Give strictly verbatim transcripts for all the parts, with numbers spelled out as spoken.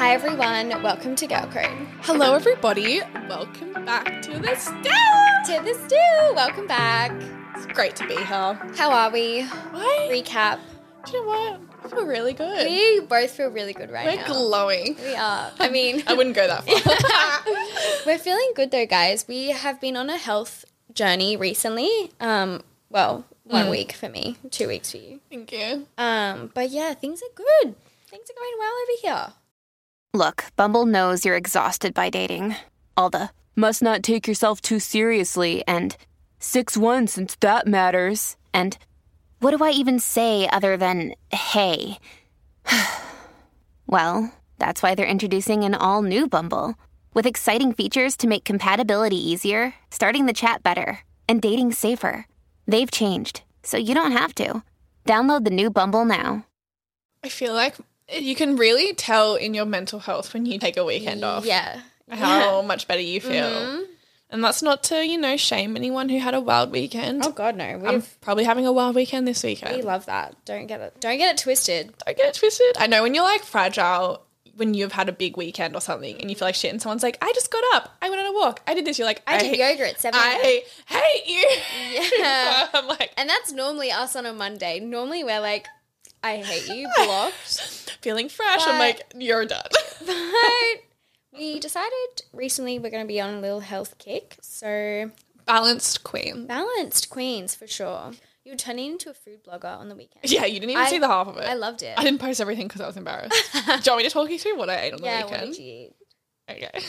Hi everyone, welcome to Girl Code. Hello everybody, welcome back to the stew. To the stew, welcome back. It's great to be here. How are we? What? Recap. Do you know what? I feel really good. We both feel really good right We're now. glowing. We are. I mean, I wouldn't go that far. we're feeling good though, guys. We have been on a health journey recently. Um, well, one Mm. week for me, two weeks for you. Thank you. Um, but yeah, things are good. Things are going well over here. Look, Bumble knows you're exhausted by dating. All the must not take yourself too seriously and six one since that matters. And what do I even say other than hey? Well, that's why they're introducing an all-new Bumble with exciting features to make compatibility easier, starting the chat better, and dating safer. They've changed, so you don't have to. Download the new Bumble now. I feel like you can really tell in your mental health when you take a weekend off. Yeah. How much better you feel. Mm-hmm. And that's not to, you know, shame anyone who had a wild weekend. Oh God, no. I'm We've probably having a wild weekend this weekend. we love that. Don't get it. Don't get it twisted. Don't get it twisted. I know when you're like fragile, when you've had a big weekend or something and you feel like shit and someone's like, I just got up, I went on a walk, I did this. You're like, I, did hate- yoga at seven. I hate you. Yeah. I'm like, And that's normally us on a Monday. Normally we're like, I hate you, blocked. feeling fresh. I'm But- like, you're done. But we decided recently we're going to be on a little health kick. So Balanced queen. balanced queens for sure. You're turning into a food blogger on the weekend. Yeah, you didn't even I- see the half of it. I loved it. I didn't post everything because I was embarrassed. Do you want me to talk you through what I ate on the yeah, what weekend? did you eat? Okay.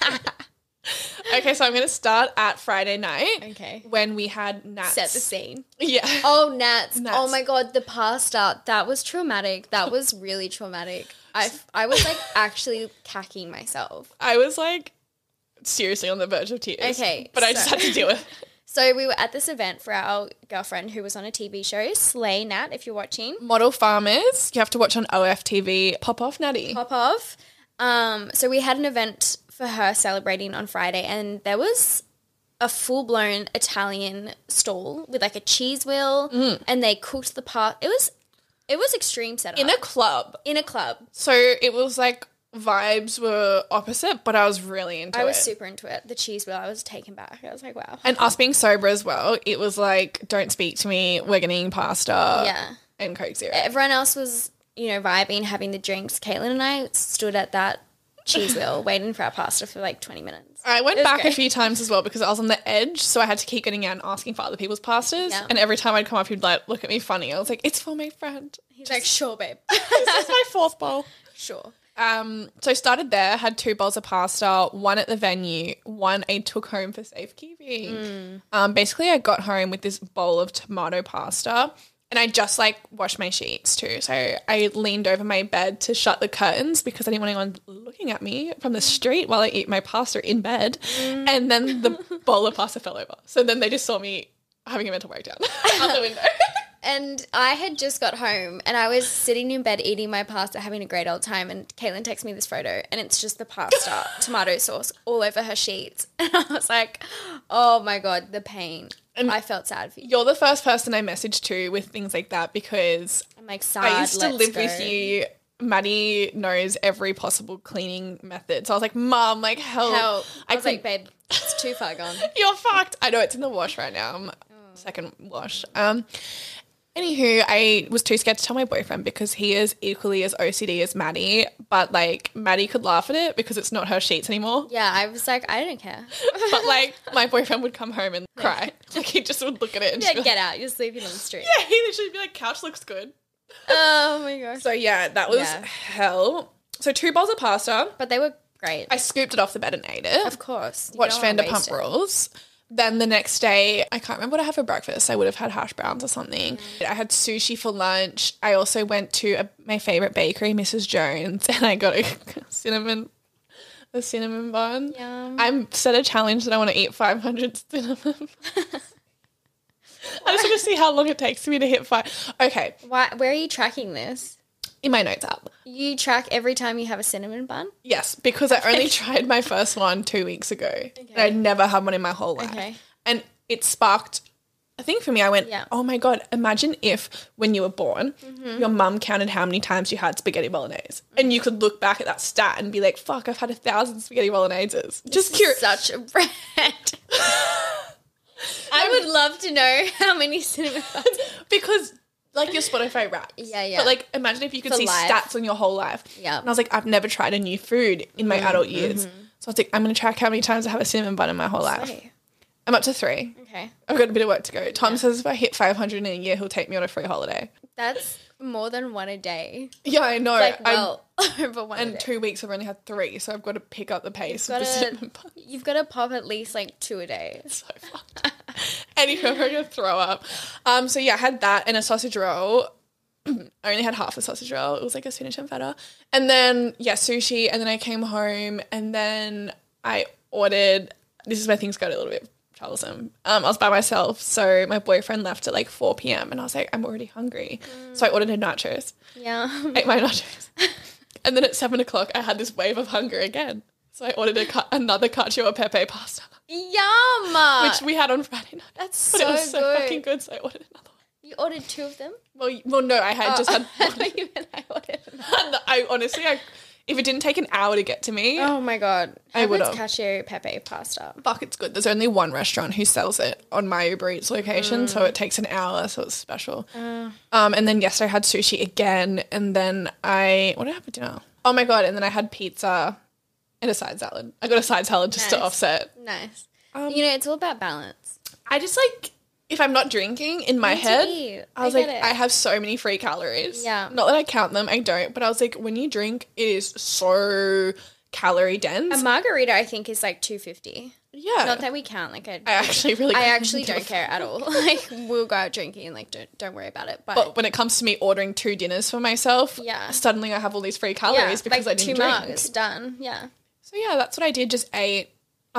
Okay, so I'm going to start at Friday night Okay. when we had Nats. Set the scene. Yeah. Oh, Nats. Nats. Oh my God, the pasta. That was traumatic. That was really traumatic. I, I was like actually cacking myself. I was like seriously on the verge of tears. Okay, But I just so- had to do it. So we were at this event for our girlfriend who was on a T V show, Slay Nat, if you're watching. Model Farmers, you have to watch on O F T V. Pop off, Natty. Pop off. Um, so we had an event for her celebrating on Friday, and there was a full-blown Italian stall with like a cheese wheel, and they cooked the part. It was, it was extreme setup In a club. in a club. So it was like vibes were opposite, but I was really into I was it. super into it. The cheese wheel, I was taken back. I was like, wow. And us being sober as well, it was like, don't speak to me, we're going to eat pasta Yeah. and Coke Zero. Everyone else was, you know, vibing, having the drinks. Caitlin and I stood at that cheese wheel waiting for our pasta for like twenty minutes. I went It was back great. a few times as well because I was on the edge, so I had to keep getting out and asking for other people's pastas. Yeah. And every time I'd come up, he'd like look at me funny. I was like, it's for my friend. He's like, sure, babe. This is my fourth bowl. Sure. Um, so started there, had two bowls of pasta, one at the venue, one I took home for safekeeping. Mm. Um, basically I got home with this bowl of tomato pasta and I just like washed my sheets too. So I leaned over my bed to shut the curtains because I didn't want anyone looking at me from the street while I eat my pasta in bed. Mm. And then the bowl of pasta fell over. So then they just saw me having a mental breakdown out the window. And I had just got home and I was sitting in bed eating my pasta, having a great old time. And Caitlin texts me this photo and it's just the pasta, tomato sauce all over her sheets. And I was like, oh my God, the pain. And I felt sad for you. You're the first person I messaged to with things like that because I'm like, sad, I used to let's live go. with you. Maddie knows every possible cleaning method. So I was like, Mom, like, help. Help. I, I was could- like, babe, it's too far gone. You're fucked. I know it's in the wash right now. I'm second wash. Um, anywho, I was too scared to tell my boyfriend because he is equally as O C D as Maddie. But like, Maddie could laugh at it because it's not her sheets anymore. Yeah, I was like, I don't care. But like, my boyfriend would come home and cry. Like, he just would look at it and Yeah, just be get like, out. You're sleeping on the street. yeah, he literally be like, couch looks good. Oh my gosh. So yeah, that was Yeah. hell. So two bowls of pasta. But they were great. I scooped it off the bed and ate it. Of course. You Watched don't wanna Vanderpump waste it. Rules. Then the next day, I can't remember what I had for breakfast. I would have had hash browns or something. Mm. I had sushi for lunch. I also went to a, my favorite bakery, Missus Jones, and I got a cinnamon, a cinnamon bun. Yum. I'm set a challenge that I want to eat five hundred cinnamon buns. I just want to see how long it takes me to hit five. Okay, Why, where are you tracking this? in my notes app. You track every time you have a cinnamon bun? Yes, because I only tried my first one two weeks ago. And I'd never had one in my whole life. Okay. And it sparked I think for me, I went, Yeah. oh my God, imagine if when you were born, Mm-hmm. your mum counted how many times you had spaghetti bolognese. And you could look back at that stat and be like, fuck, I've had a thousand spaghetti bologneses. Just curious. Such a brand. I would love to know how many cinnamon buns. Because, like, your Spotify raps. Yeah, yeah. But, like, imagine if you could For see life. stats on your whole life. Yeah. And I was like, I've never tried a new food in my adult years. So I was like, I'm going to track how many times I have a cinnamon bun in my whole life. Slay. I'm up to three. Okay. I've got a bit of work to go. Tom says if I hit five hundred in a year, he'll take me on a free holiday. That's more than one a day. Yeah, I know. Like, I'm- well, over one a and day. two weeks I've only had three, so I've got to pick up the pace You've of the gotta- cinnamon bun. You've got to pop at least like two a day. So fucked. Anyway, I'm going to throw up. Um, so yeah, I had that and a sausage roll. I only had half a sausage roll. It was like a spinach and feta. And then, yeah, sushi. And then I came home and then I ordered, this is where things got a little bit troublesome. Um, I was by myself. So my boyfriend left at like four p.m. and I was like, I'm already hungry. Mm. So I ordered a nachos. Yeah. Ate my nachos. And then at seven o'clock, I had this wave of hunger again. So I ordered a ca- another cacio e pepe pasta, Yum. which we had on Friday night. That's But so it was so good. fucking good, so I ordered another one. You ordered two of them? Well, y- well, no, I had just had I one. thought you meant I ordered another. I honestly, I, if it didn't take an hour to get to me, Oh my god. I Have would've. its Cacio pepe pasta. fuck, it's good. There's only one restaurant who sells it on my Uber Eats location, so it takes an hour, so it's special. Um, and then yesterday I had sushi again, and then I, what did I have for dinner? Oh my god, and then I had pizza and a side salad. I got a side salad just to Nice. offset. Nice. Um, you know, it's all about balance. I just like, if I'm not drinking in my Need to head, eat. I was I like, get it. I have so many free calories. Yeah. Not that I count them, I don't, but I was like, when you drink, it is so calorie dense. A margarita, I think, is like two fifty. yeah. Not that we count. Like, a, I actually really I couldn't actually give a don't care at all. Like, we'll go out drinking and like, don't don't worry about it. But, But when it comes to me ordering two dinners for myself, Yeah. suddenly I have all these free yeah, calories because like I didn't two drink. mugs done. Yeah. So yeah, that's what I did. Just ate.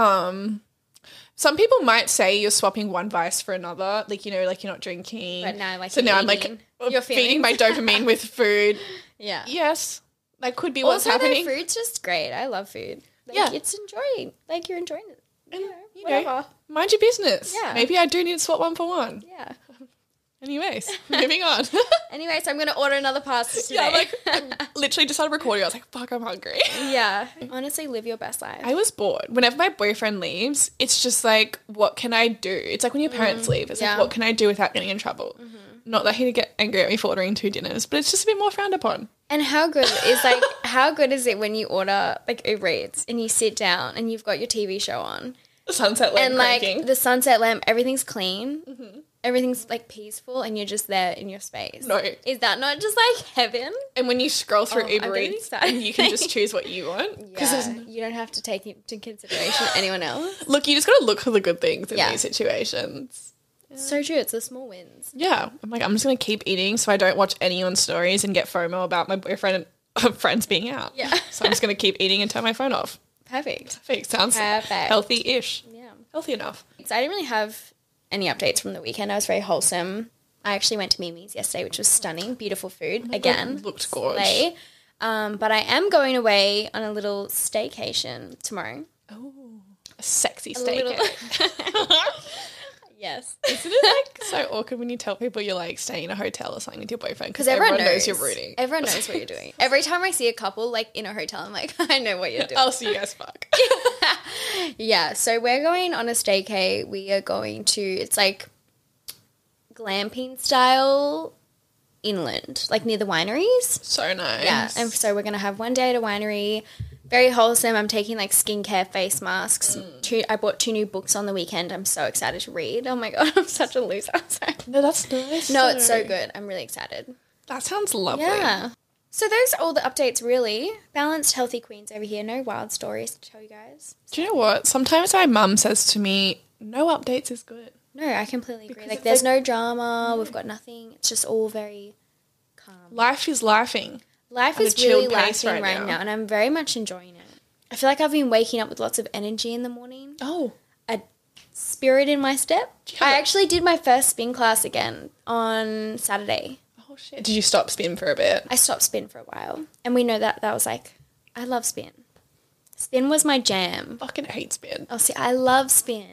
Um, some people might say you're swapping one vice for another, like you know, like you're not drinking. But now, like, so you're now I'm like eating your feeding my feelings. dopamine with food. Yeah. Yes, that could be what's Also, happening. though, food's just great. I love food. Like, Yeah. it's enjoying. Like, you're enjoying it. And, You know, you whatever. know, mind your business. Yeah. Maybe I do need to swap one for one. Yeah. Anyways, moving on. Anyway, so I'm going to order another pasta today. yeah, I'm like I literally just started recording. I was like, fuck, I'm hungry. yeah. Honestly, live your best life. I was bored. Whenever my boyfriend leaves, it's just like, what can I do? It's like when your parents leave. It's yeah. like, what can I do without getting in trouble? Not that he'd get angry at me for ordering two dinners, but it's just a bit more frowned upon. And how good is like how good is it when you order like Uber Eats and you sit down and you've got your T V show on The sunset lamp and like cranking. the sunset lamp, everything's clean, everything's like peaceful, and you're just there in your space. No. Is that not just like heaven? And when you scroll through Oh, I'm Uber getting Eats, excited. and you can just choose what you want. 'Cause there's Yeah, you don't have to take into consideration anyone else. Look, you just got to look for the good things in Yeah. these situations. So true. It's the small wins. Yeah. I'm like, I'm just going to keep eating so I don't watch anyone's stories and get FOMO about my boyfriend and friends being out. Yeah. So I'm just going to keep eating and turn my phone off. Perfect. Perfect. Sounds Perfect. healthy-ish. Yeah. Healthy enough. So I didn't really have any updates from the weekend. I was very wholesome. I actually went to Mimi's yesterday, which was stunning. Beautiful food. Again. It looked gorgeous. Slay. Um, but I am going away on a little staycation tomorrow. A sexy A steak. little- Yes. Isn't it like so awkward when you tell people you're like staying in a hotel or something with your boyfriend Because everyone, knows you're rooting. Everyone knows what you're doing. Every time I see a couple like in a hotel, I'm like, I know what you're doing. I'll see you guys fuck. Yeah, so we're going on a staycay. We are going to, it's like glamping style inland, like near the wineries. So nice. Yeah, and so we're going to have one day at a winery. Very wholesome. I'm taking like skincare face masks. Mm. Two, I bought two new books on the weekend. I'm so excited to read. Oh my God, I'm such a loser. Sorry. No, that's nice. No, it's so though. good. I'm really excited. That sounds lovely. Yeah. So those are all the updates, really. Balanced, healthy queens over here. No wild stories to tell you guys. Do you know what? Sometimes my mum says to me, no updates is good. No, I completely agree. Because Like, it's there's like- no drama. We've got nothing. It's just all very calm. Life is lifing. Life at a is really chilled pace lacking right right, now. now, and I'm very much enjoying it. I feel like I've been waking up with lots of energy in the morning. Oh. A spirit in my step. you have I a- actually did my first spin class again on Saturday. Oh, shit. Did you stop spin for a bit? I stopped spin for a while, and we know that that was like, I love spin. Spin was my jam. Fucking hate spin. Oh, see, I love spin.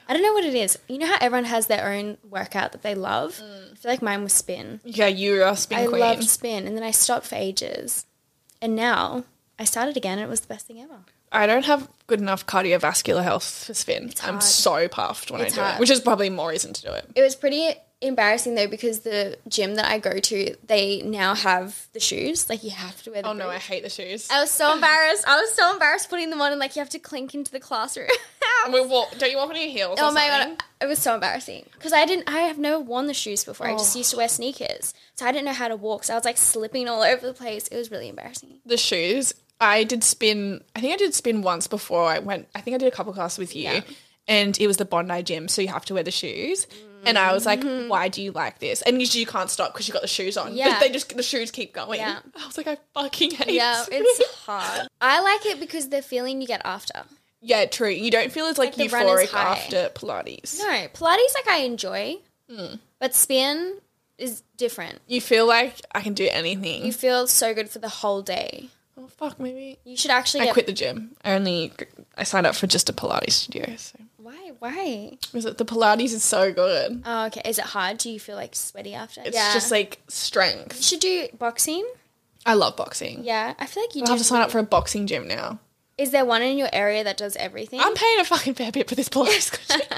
I don't know what it is. You know how everyone has their own workout that they love? Mm. I feel like mine was spin. Yeah, you are a spin I queen. I loved spin, and then I stopped for ages. And now I started again, and it was the best thing ever. I don't have good enough cardiovascular health for spin. I'm so puffed when it's I do hard. it, which is probably more reason to do it. It was pretty embarrassing though, because the gym that I go to, they now have the shoes. Like, you have to wear the Oh no, boot. I hate the shoes. I was so embarrassed. I was so embarrassed putting them on, and like you have to clink into the classroom. Wait, what, don't you walk on your heels? Oh or my something? god, it was so embarrassing because I didn't. I have never worn the shoes before. Oh. I just used to wear sneakers, so I didn't know how to walk. So I was like slipping all over the place. It was really embarrassing. The shoes. I did spin. I think I did spin once before I went. I think I did a couple classes with you, yeah. and it was the Bondi gym, so you have to wear the shoes. Mm. And I was like, "Why do you like this?" And usually you can't stop because you got the shoes on. Yeah. But they just the shoes keep going. Yeah. I was like, I fucking hate. Yeah, it's hard. I like it because the feeling you get after. Yeah, true. You don't feel as like, like euphoric after Pilates. No, Pilates like I enjoy, mm. but spin is different. You feel like I can do anything. You feel so good for the whole day. Oh fuck, maybe you should actually. I get... quit the gym. I only I signed up for just a Pilates studio. So. Why? Why? Because the Pilates is so good. Oh, okay. Is it hard? Do you feel like sweaty after? It's yeah. just like strength. You should do boxing. I love boxing. Yeah, I feel like you. I'll do have to sign up for a boxing gym now. Is there one in your area that does everything? I'm paying a fucking fair bit for this Pilates gym.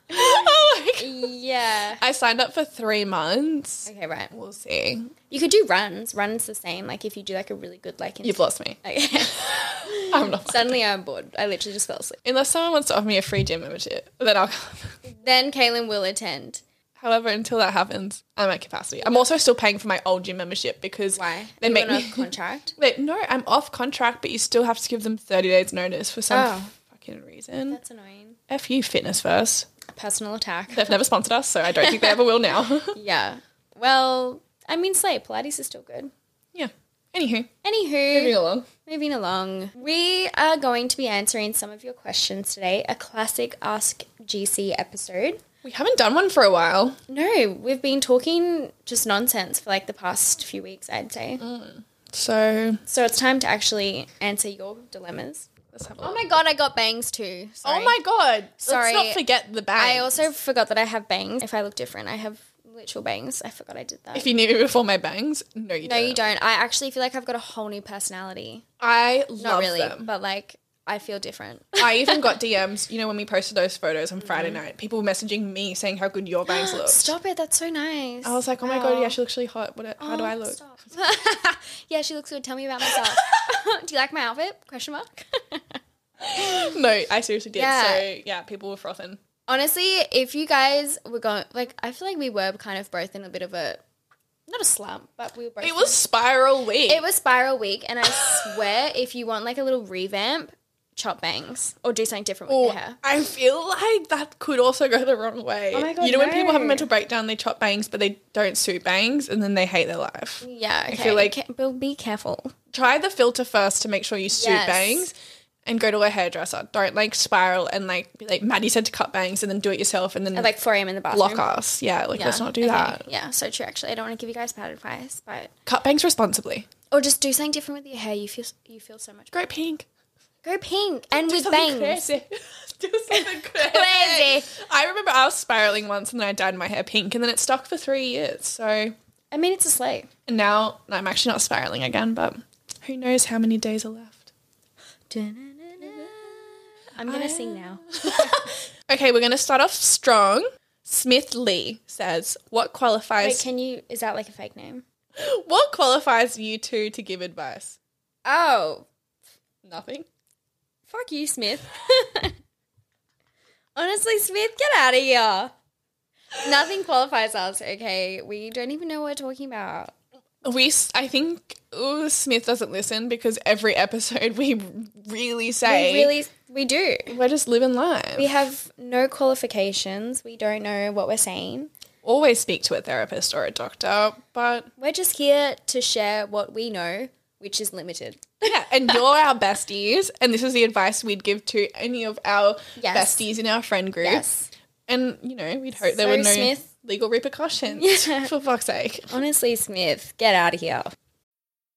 Oh my God. Yeah. I signed up for three months. Okay, right. We'll see. You could do runs. Runs the same. Like if you do like a really good like. You've lost me. Okay. I'm not. Suddenly I'm bored. I literally just fell asleep. Unless someone wants to offer me a free gym membership, then I'll come. Then Kaylin will attend. However, until that happens, I'm at capacity. I'm also still paying for my old gym membership because why they Are make you on me a contract. Wait, no, I'm off contract, but you still have to give them thirty days notice for some oh. fucking reason. That's annoying. F you, Fitness First. Personal attack. They've never sponsored us, so I don't think they ever will now. Yeah. Well, I mean, Slay, Pilates is still good. Yeah. Anywho. Anywho. Moving along. Moving along. We are going to be answering some of your questions today. A classic Ask G C episode. We haven't done one for a while. No, we've been talking just nonsense for like the past few weeks, I'd say. Mm. So. So it's time to actually answer your dilemmas. Let's have a oh look. my God, I got bangs too. Sorry. Oh my God. Sorry. Let's not forget the bangs. I also forgot that I have bangs. If I look different, I have literal bangs. I forgot I did that. If you knew me before my bangs, no you no, don't. you don't. I actually feel like I've got a whole new personality. I love Not really, them. but like I feel different. I even got D Ms, you know, when we posted those photos on Friday mm. night, people were messaging me saying how good your bangs looked. Stop it, that's so nice. I was like, oh my wow. God, yeah, she looks really hot. What? How oh, do I look? Stop. Yeah, she looks good. Tell me about myself. Do you like my outfit? Question mark. No, I seriously did. Yeah. So, yeah, people were frothing. Honestly, if you guys were going, like, I feel like we were kind of both in a bit of a, not a slump, but we were both. It was spiral week. It was spiral week, and I swear, if you want, like, a little revamp, chop bangs or do something different with oh, your hair. I feel like that could also go the wrong way. Oh my God, you know no. when people have a mental breakdown, they chop bangs, but they don't suit bangs, and then they hate their life. Yeah, okay. I feel like Ca- be careful. Try the filter first to make sure you suit Yes. bangs. And go to a hairdresser. Don't like spiral and like be like Maddie said to cut bangs and then do it yourself and then At like four a.m. in the bathroom. block us. Yeah, like Yeah. let's not do Okay. that. Yeah, so true. Actually, I don't want to give you guys bad advice, but Cut bangs responsibly. or just do something different with your hair. You feel you feel so much better. Go pink. Go pink and Do with something bangs. crazy. Do something crazy. Crazy. I remember I was spiraling once and then I dyed my hair pink and then it stuck for three years. So I mean, it's a slay. and now I'm actually not spiraling again, but who knows how many days are left. I'm gonna sing now. Okay, we're gonna start off strong. Smith Lee says, "What qualifies? Wait, can you? Is that like a fake name? What qualifies you two to give advice? Oh, Nothing. fuck you, Smith. Honestly, Smith, get out of here. Nothing qualifies us. Okay, we don't even know what we're talking about. We, s- I think ooh, Smith doesn't listen because every episode we really say We really, we do. we're just living life. We have no qualifications. We don't know what we're saying. Always speak to a therapist or a doctor, but We're just here to share what we know, which is limited. yeah, and you're our besties, and this is the advice we'd give to any of our Yes. besties in our friend group. Yes. And, you know, we'd hope there So, were no Smith- legal repercussions, Yeah. for fuck's sake. Honestly, Smith, get out of here.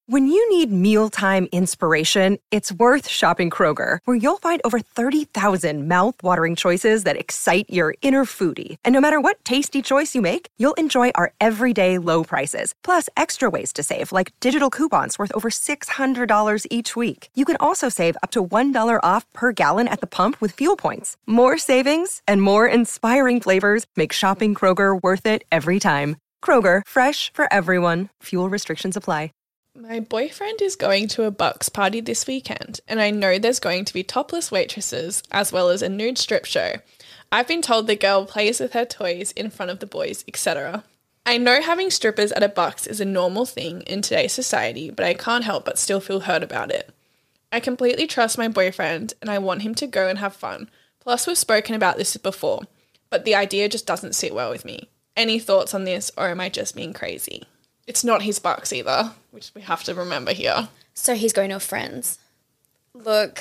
When you need mealtime inspiration, it's worth shopping Kroger, where you'll find over thirty thousand mouth-watering choices that excite your inner foodie. And no matter what tasty choice you make, you'll enjoy our everyday low prices, plus extra ways to save, like digital coupons worth over six hundred dollars each week. You can also save up to one dollar off per gallon at the pump with fuel points. More savings and more inspiring flavors make shopping Kroger worth it every time. Kroger, fresh for everyone. Fuel restrictions apply. My boyfriend is going to a Bucks party this weekend, and I know there's going to be topless waitresses as well as a nude strip show. I've been told the girl plays with her toys in front of the boys, et cetera. I know having strippers at a Bucks is a normal thing in today's society, but I can't help but still feel hurt about it. I completely trust my boyfriend, and I want him to go and have fun. Plus, we've spoken about this before, but the idea just doesn't sit well with me. Any thoughts on this, or am I just being crazy? It's not his Bucks either, which we have to remember here. So he's going to a friend's. Look,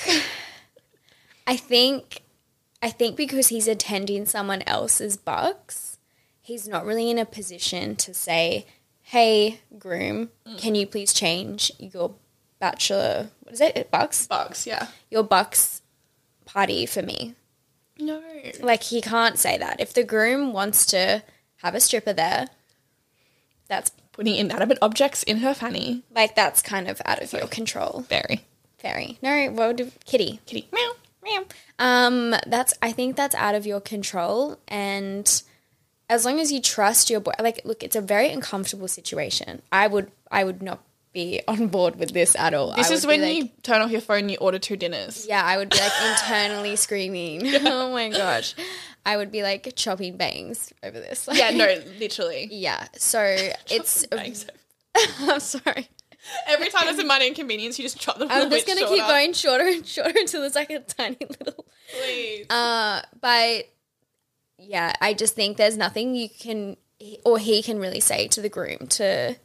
I think, I think because he's attending someone else's Bucks, he's not really in a position to say, hey, groom, mm. can you please change your bachelor, what is it, Bucks? Bucks, yeah. Your Bucks party for me. No. Like, he can't say that. If the groom wants to have a stripper there, that's putting inanimate objects in her fanny. Like, that's kind of out of your control. Very. Very. No, what would kitty. Kitty. Meow. Meow. Um, that's, I think that's out of your control. And as long as you trust your boy, like, look, it's a very uncomfortable situation. I would, I would not be on board with this at all. This I is when like, you turn off your phone and you order two dinners. Yeah, I would be like internally screaming. Oh my gosh. I would be like chopping bangs over this. Like, yeah, no, literally. Yeah, so it's... Bangs. I'm sorry. Every time there's a minor inconvenience, you just chop them a I'm just bit going to keep going shorter and shorter until it's like a tiny little... Please. Uh, but yeah, I just think there's nothing you can... or he can really say to the groom to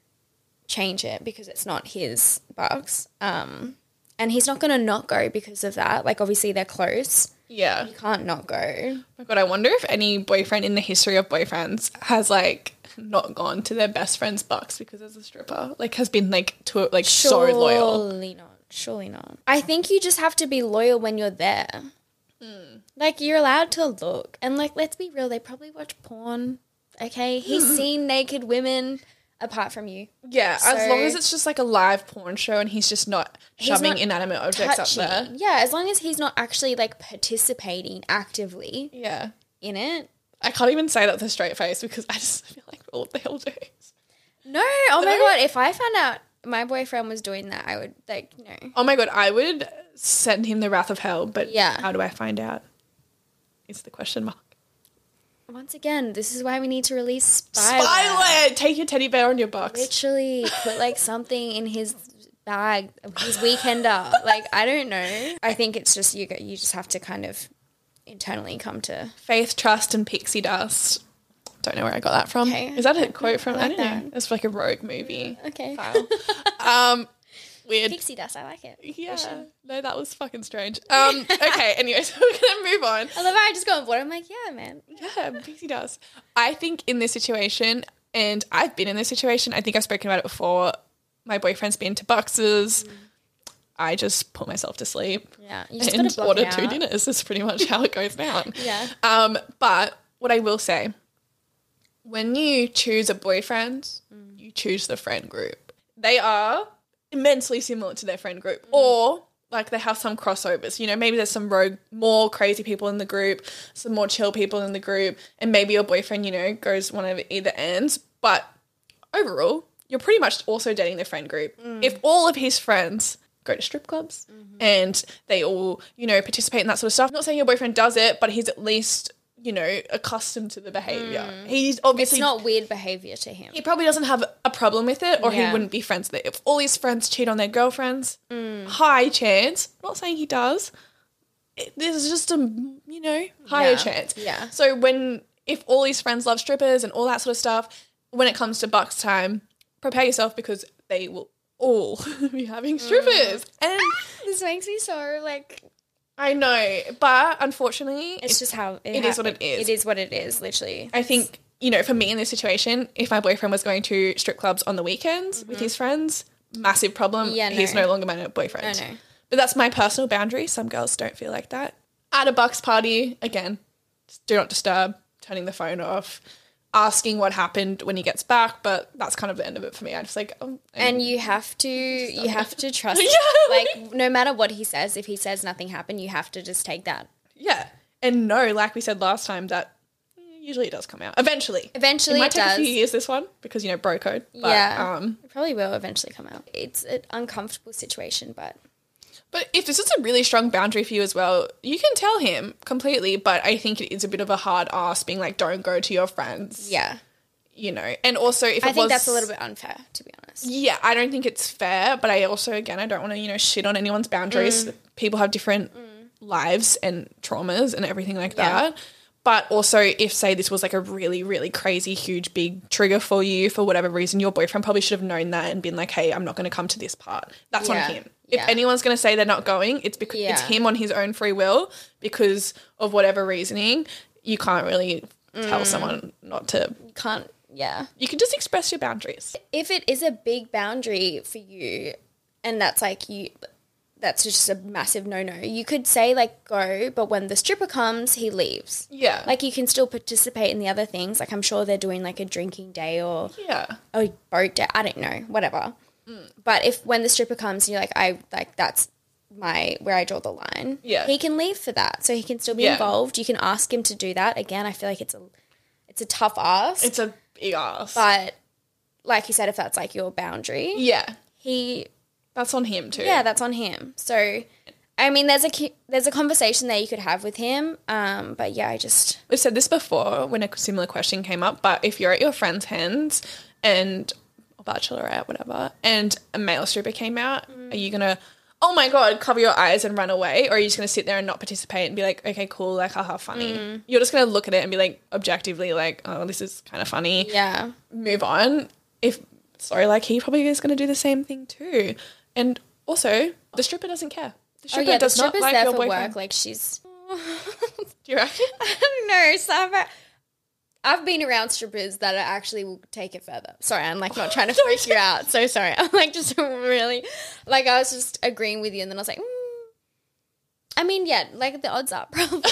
change it because it's not his Bucks. Um, and he's not going to not go because of that. Like, obviously, they're close. Yeah. You can't not go. Oh my God, I wonder if any boyfriend in the history of boyfriends has, like, not gone to their best friend's Bucks because there's a stripper. Like, has been, like, to like Surely so loyal. Surely not. Surely not. I think you just have to be loyal when you're there. Mm. Like, you're allowed to look. And, like, let's be real, they probably watch porn, okay? He's seen naked women apart from you. Yeah, so, as long as it's just, like, a live porn show and he's just not shoving not inanimate objects touching. up there. Yeah, as long as he's not actually, like, participating actively yeah. in it. I can't even say that with a straight face because I just feel like, well, what the hell do? No, oh my God, if I found out my boyfriend was doing that, I would, like, no. Oh my God, I would send him the wrath of hell, but yeah. How do I find out? Is the question mark. Once again, this is why we need to release spyware. Spyware! Take your teddy bear on your Bucks. Literally, put, like, something in his bag, his weekender. Like, I don't know. I think it's just, you you just have to kind of internally come to... Faith, trust, and pixie dust. Don't know where I got that from. Okay. Is that a quote from, I, like I don't that. know. It's like a rogue movie. Okay. um, weird. Pixie dust, I like it. Yeah. No, that was fucking strange. Um, okay, anyway, so we're going to move on. I love how I just go on board. I'm like, yeah, man. Yeah, pixie dust. I think in this situation, and I've been in this situation, I think I've spoken about it before, my boyfriend's been to Bux's. Mm. I just put myself to sleep. Yeah. You just and order two dinners. That's pretty much how it goes down. Yeah. Um, but what I will say, when you choose a boyfriend, mm. you choose the friend group. They are immensely similar to their friend group. Mm. Or, like, they have some crossovers. You know, maybe there's some rogue, more crazy people in the group, some more chill people in the group, and maybe your boyfriend, you know, goes one of either ends. But overall, you're pretty much also dating the friend group. Mm. If all of his friends go to strip clubs mm-hmm. and they all, you know, participate in that sort of stuff, I'm not saying your boyfriend does it, but he's at least, you know, accustomed to the behaviour. Mm. He's obviously... It's not weird behaviour to him. He probably doesn't have a problem with it, or yeah. he wouldn't be friends with it. If all his friends cheat on their girlfriends, mm. high chance, I'm not saying he does, it, there's just a, you know, higher yeah. chance. Yeah. So when, if all his friends love strippers and all that sort of stuff, when it comes to Bucks time, prepare yourself because they will all be having strippers. Mm. And this makes me so, like... I know, but unfortunately... It's, it's just how... It, it ha- is what it is. It is what it is, literally. I think, you know, for me in this situation, if my boyfriend was going to strip clubs on the weekends mm-hmm. with his friends, massive problem. Yeah, He's no. no longer my boyfriend. No, no. But that's my personal boundary. Some girls don't feel like that. At a Bucks party, again, do not disturb, turning the phone off, asking what happened when he gets back, but that's kind of the end of it for me. I just like, oh, And you have to, you have to trust, Yeah. like, no matter what he says, if he says nothing happened, you have to just take that. yeah. And no, like we said last time, that usually it does come out. Eventually. Eventually it might it take does. a few years, this one, because, you know, bro code. But, yeah. Um, It probably will eventually come out. It's an uncomfortable situation, but. But if this is a really strong boundary for you as well, you can tell him completely, but I think it is a bit of a hard ask being like, don't go to your friends. Yeah. You know, and also if I it think was, that's a little bit unfair, to be honest. Yeah, I don't think it's fair, but I also, again, I don't want to, you know, shit on anyone's boundaries. Mm. People have different lives and traumas and everything like Yeah. that. But also if, say, this was like a really, really crazy, huge, big trigger for you for whatever reason, your boyfriend probably should have known that and been like, hey, I'm not going to come to this part. That's Yeah. on him. Yeah. If anyone's going to say they're not going, it's because it's Yeah. him on his own free will because of whatever reasoning. You can't really Mm. tell someone not to. You can't, yeah. You can just express your boundaries. If it is a big boundary for you and that's like you, that's just a massive no-no, you could say like go, but when the stripper comes, he leaves. Yeah. Like you can still participate in the other things. Like I'm sure they're doing like a drinking day or Yeah. a boat day. I don't know, whatever. But if when the stripper comes, you're like, I like that's my where I draw the line. Yeah. he can leave for that, so he can still be Yeah. involved. You can ask him to do that. Again, I feel like it's a it's a tough ask, It's a big ass. but like you said, if that's like your boundary, yeah. he That's on him too. yeah, that's on him. So. I mean, there's a ki- there's a conversation there you could have with him, um, but yeah, I just We've said this before when a similar question came up, but if you're at your friend's hens and or bachelorette, whatever, and a male stripper came out, Mm. are you gonna, oh my god, cover your eyes and run away, or are you just gonna sit there and not participate and be like, okay, cool, like haha, funny? Mm. You're just gonna look at it and be like, objectively, like, oh, this is kind of funny. yeah. Move on. If sorry, like he probably is gonna do the same thing too, and also the stripper doesn't care. The Oh stripper yeah, the does not stripper's like there your for boyfriend. work. Like she's. Do you reckon? I don't know. So I've, I've been around strippers that are actually will take it further. Sorry, I'm like not trying to freak you out. So sorry. I'm like just really, like I was just agreeing with you, and then I was like, mm. I mean, yeah, like the odds are probably.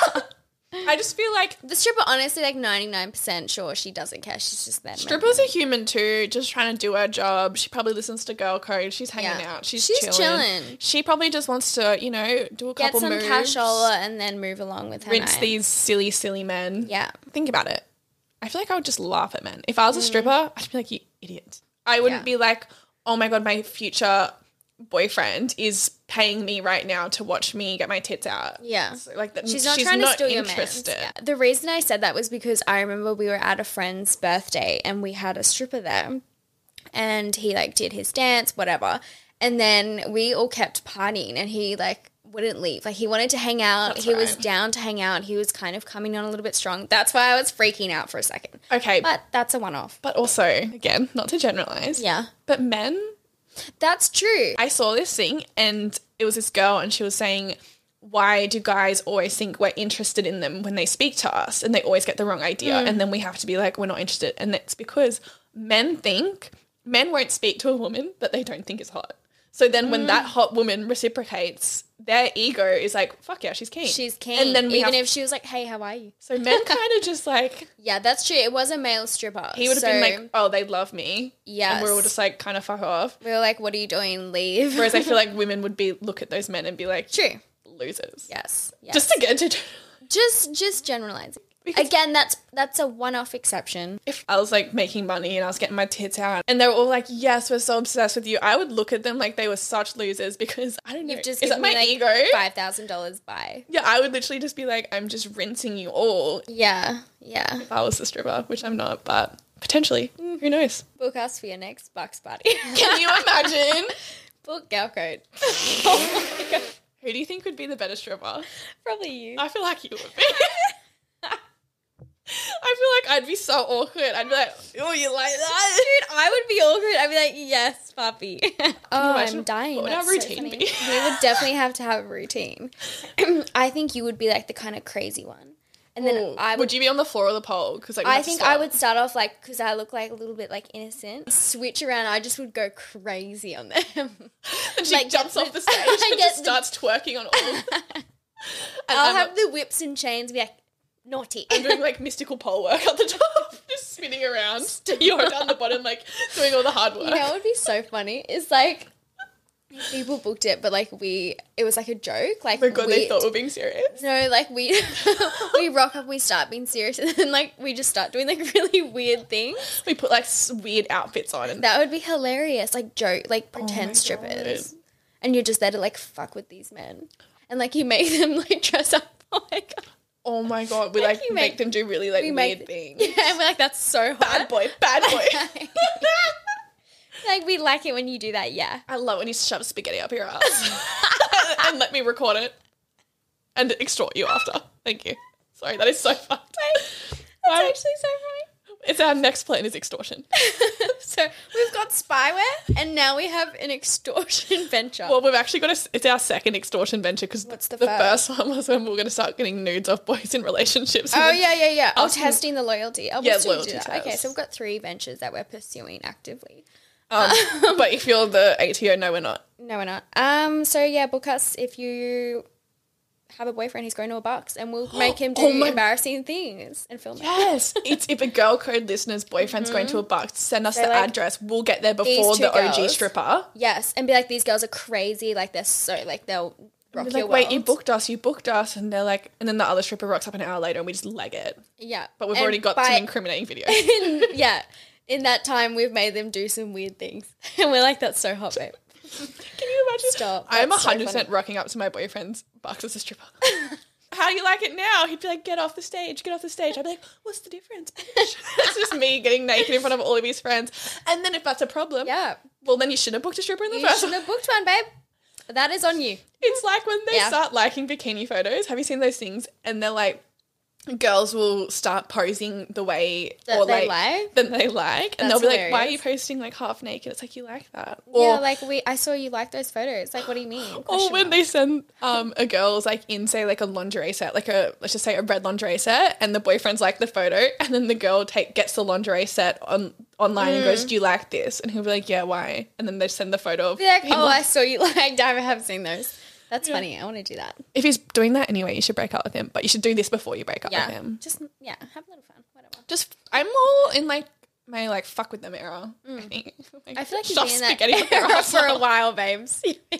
I just feel like The stripper, honestly, like ninety-nine percent sure she doesn't care. She's just there. stripper's a human too, just trying to do her job. She probably listens to Girl Code. She's hanging Yeah. out. She's, She's chilling. chilling. She probably just wants to, you know, do a Get couple some moves, cashola and then move along with her rinse night. these silly, silly men. Yeah. Think about it. I feel like I would just laugh at men. If I was a stripper, I'd be like, you idiot. I wouldn't Yeah. be like, oh my God, my future boyfriend is paying me right now to watch me get my tits out. Yeah. So, like that. She's not trying to steal your man. interested. Yeah. The reason I said that was because I remember we were at a friend's birthday and we had a stripper there and he like did his dance, whatever. And then we all kept partying and he like wouldn't leave. Like he wanted to hang out. That's he was right. down to hang out. He was kind of coming on a little bit strong. That's why I was freaking out for a second. Okay. But, But that's a one-off. but also, again, not to generalize. Yeah. But men, That's true. I saw this thing and it was this girl and she was saying, why do guys always think we're interested in them when they speak to us and they always get the wrong idea Mm. and then we have to be like, we're not interested. And it's because men think, men won't speak to a woman that they don't think is hot. So then when Mm. that hot woman reciprocates, their ego is like, fuck yeah, she's keen. She's keen. And then we Even have, if she was like, hey, how are you? so men kind of just like, Yeah, that's true. It was a male stripper. he would have so been like, oh, they love me. Yes. And we're all just like, kind of fuck off. we were like, what are you doing? Leave. Whereas I feel like women would be, look at those men and be like, True. losers. Yes. yes. Just to get to... just just generalizing. Because- Again, that's that's a one-off exception. If I was like making money and I was getting my tits out and they were all like, yes, we're so obsessed with you, I would look at them like they were such losers because I don't know. You've just is that given my me like ego? five thousand dollars by. Yeah, I would literally just be like, I'm just rinsing you all Yeah, yeah. if I was the stripper, which I'm not, but potentially. Who knows? Book us for your next Bucks party. Can you imagine? Book Girl Code. Who do you think would be the better stripper? Probably you. I feel like you would be. I feel like I'd be so awkward. I'd be like, oh, you like that? Dude, I would be awkward. I'd be like, yes, puppy. oh, imagine- I'm dying. what would That's our so routine funny. be? We would definitely have to have a routine. I think you would be like the kind of crazy one. And then Ooh. I would, would you be on the floor or the pole? Because like, we I have to think start. I would start off like, because I look like a little bit like innocent, switch around. I just would go crazy on them. And she like, jumps get off the the- stage I and get just the- starts twerking on all of them. And I'll I'm, have the whips and chains be like, naughty. I'm doing like mystical pole work at the top, just spinning around. You're down the bottom, like doing all the hard work. You know what would be so funny? Is like, people booked it, but like we, it was like a joke. Like, Oh my God, we, they thought we were being serious. No, like we we rock up, we start being serious, and then like we just start doing like really weird things. We put like s- weird outfits on and That would be hilarious. Like joke, like Oh pretend strippers, and you're just there to like fuck with these men, and like you make them like dress up. Oh my God. oh my God, we like you make, make- them do really like we weird make- things. Yeah, and we're like, that's so hot. Bad boy, bad boy. Like we like it when you do that. Yeah. I love when you shove spaghetti up your ass and let me record it and extort you after. Thank you. Sorry, that is so fucked. That's Why- actually so funny. It's our next plan is extortion. So we've got spyware, and now we have an extortion venture. Well, we've actually got a, it's our second extortion venture because What's the the first? first one was when we were going to start getting nudes of boys in relationships. Oh, And yeah, yeah, yeah. Oh, Asking- testing the loyalty. Oh, Yeah, we'll still do loyalty that. test. Okay, so we've got three ventures that we're pursuing actively. Um, but if you're the A T O, no, we're not. No, we're not. Um, so yeah, book us if you have a boyfriend who's going to a box, and we'll make him do Oh my- embarrassing things and film it. Yes, it's if a girl code listener's boyfriend's going to a buck, send us So, the like, address. We'll get there these before two the O G girls- stripper. Yes, and be like, these girls are crazy. Like they're so like they'll rock We're your like, wait, you world." booked us, you booked us, and they're like, and then the other stripper rocks up an hour later, and we just leg it. Yeah, But we've And already got by- some incriminating videos. in, yeah, in that time we've made them do some weird things, and we're like, that's so hot, babe. Can you imagine? Stop. I'm That's so hundred percent funny. rocking up to my boyfriend's bucks as a stripper. How do you like it now? He'd be like, get off the stage, get off the stage. I'd be like, what's the difference, bitch? It's just me getting naked in front of all of his friends. And then if that's a problem, Yeah, well, then you shouldn't have booked a stripper in the you first should place. have booked one, babe. That is on you. It's like when they Yeah. start liking bikini photos. Have you seen those things? And they're like, girls will start posing the way That or they like, like? that they like, and That's they'll be like, "Why are you hilarious. posting like half naked?" It's like you like that, yeah, like we. I saw you like those photos. Like, what do you mean? or Question when mark. they send um a girl's like in say like a lingerie set, like a let's just say a red lingerie set, and the boyfriend's like the photo, and then the girl take gets the lingerie set on online and Mm. goes, "Do you like this?" And he'll be like, "Yeah, why?" And then they send the photo of Be like, him, oh, like- I saw you liked. I have seen those. That's funny. I want to do that. if he's doing that anyway, you should break up with him. But you should do this before you break up Yeah, with him. just yeah, have a little fun. Whatever. Just I'm all in like my like fuck with them era. I think. Like, Mm. I feel like you've shove been in that spaghetti up your era ass. for a while, babes.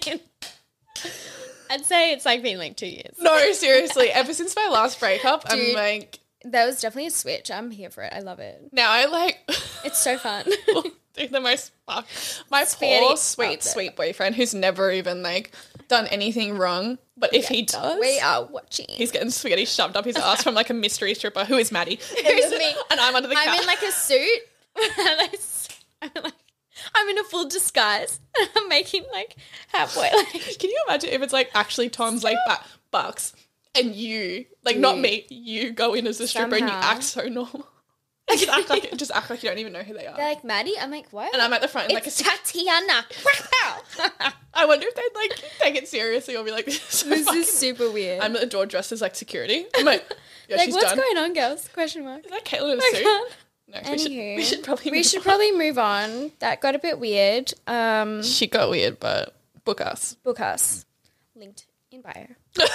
I'd say it's like been like two years. No, seriously. Ever since my last breakup, I'm Dude. like That was definitely a switch. I'm here for it. I love it. now I like It's so fun. do the most fuck. My Spaghetti poor up sweet there. sweet boyfriend who's never even like done anything wrong, but if he does, we are watching. he's getting spaghetti shoved up his ass from like a mystery stripper who is Maddie. Who's me? And I'm under the I'm couch. in like a suit. And I s- I'm like, I'm in a full disguise. And I'm making like halfway. Like, Can you imagine if it's like actually Tom's like ba- bucks and you like not You. me, you go in as a stripper and you Somehow. act so normal. And just act like just act like you don't even know who they are. they're like, Maddie? I'm like, what? And I'm at the front in like a it's Tatiana. Wow. I wonder if they'd like take it seriously or be like, this is, so This fucking- is super weird. I'm at the door dressed as like security. I'm like, yeah, like, she's what's done. going on, girls? Question mark. Is that Caitlin in a I suit? can't. No, we should, Anywho, we should probably we move should on. probably move on. That got a bit weird. Um, She got weird, but book us. book us. Linked in bio.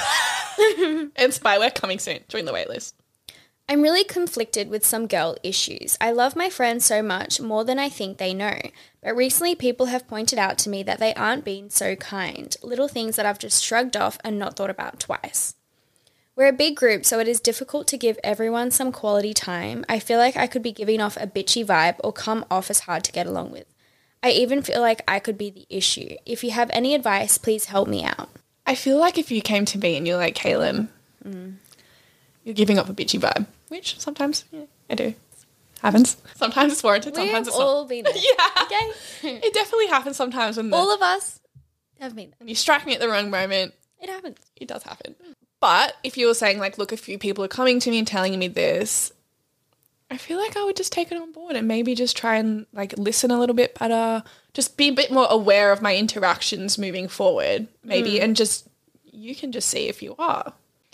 And spyware coming soon. Join the waitlist. I'm really conflicted with some girl issues. I love my friends so much, more than I think they know. But recently people have pointed out to me that they aren't being so kind. Little things that I've just shrugged off and not thought about twice. We're a big group, so it is difficult to give everyone some quality time. I feel like I could be giving off a bitchy vibe or come off as hard to get along with. I even feel like I could be the issue. If you have any advice, please help me out. I feel like if you came to me and you're like, Caitlin, you're giving up a bitchy vibe, which sometimes yeah, I do. Happens. Sometimes it's warranted, We sometimes have it's all not. been there. Yeah. Okay? It definitely happens sometimes when, the, All of us have been there. when you strike me at the wrong moment. It happens. It does happen. But if you were saying like, look, a few people are coming to me and telling me this, I feel like I would just take it on board and maybe just try and like listen a little bit better, just be a bit more aware of my interactions moving forward, maybe, and just, you can just see if you are.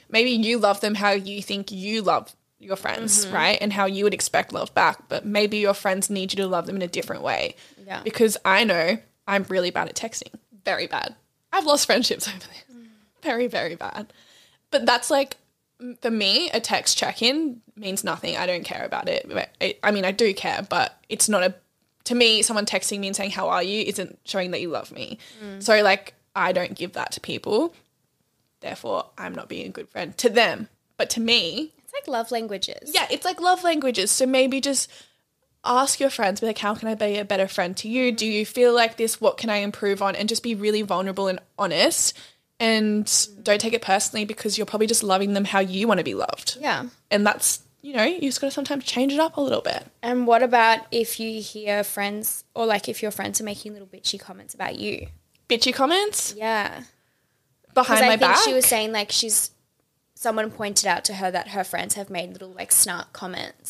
maybe you love them how you think you love your friends, Mm-hmm. right? And how you would expect love back. But maybe your friends need you to love them in a different way. Yeah. Because I know I'm really bad at texting. Very bad. I've lost friendships over this. Mm. Very, very bad. But that's like, for me, a text check-in means nothing. I don't care about it. I, I mean, I do care, but it's not a, to me, someone texting me and saying, how are you, isn't showing that you love me. Mm. So, like, I don't give that to people. Therefore, I'm not being a good friend to them. But to me, It's like love languages. yeah, it's like love languages. So maybe just ask your friends, be like, how can I be a better friend to you? Do you feel like this? What can I improve on? And just be really vulnerable and honest. And don't take it personally, because you're probably just loving them how you want to be loved. Yeah. And that's, you know, you just got to sometimes change it up a little bit. And what about if you hear friends, or like if your friends are making little bitchy comments about you? Bitchy comments Yeah. behind Because I my think back. she was saying like she's, someone pointed out to her that her friends have made little like snark comments.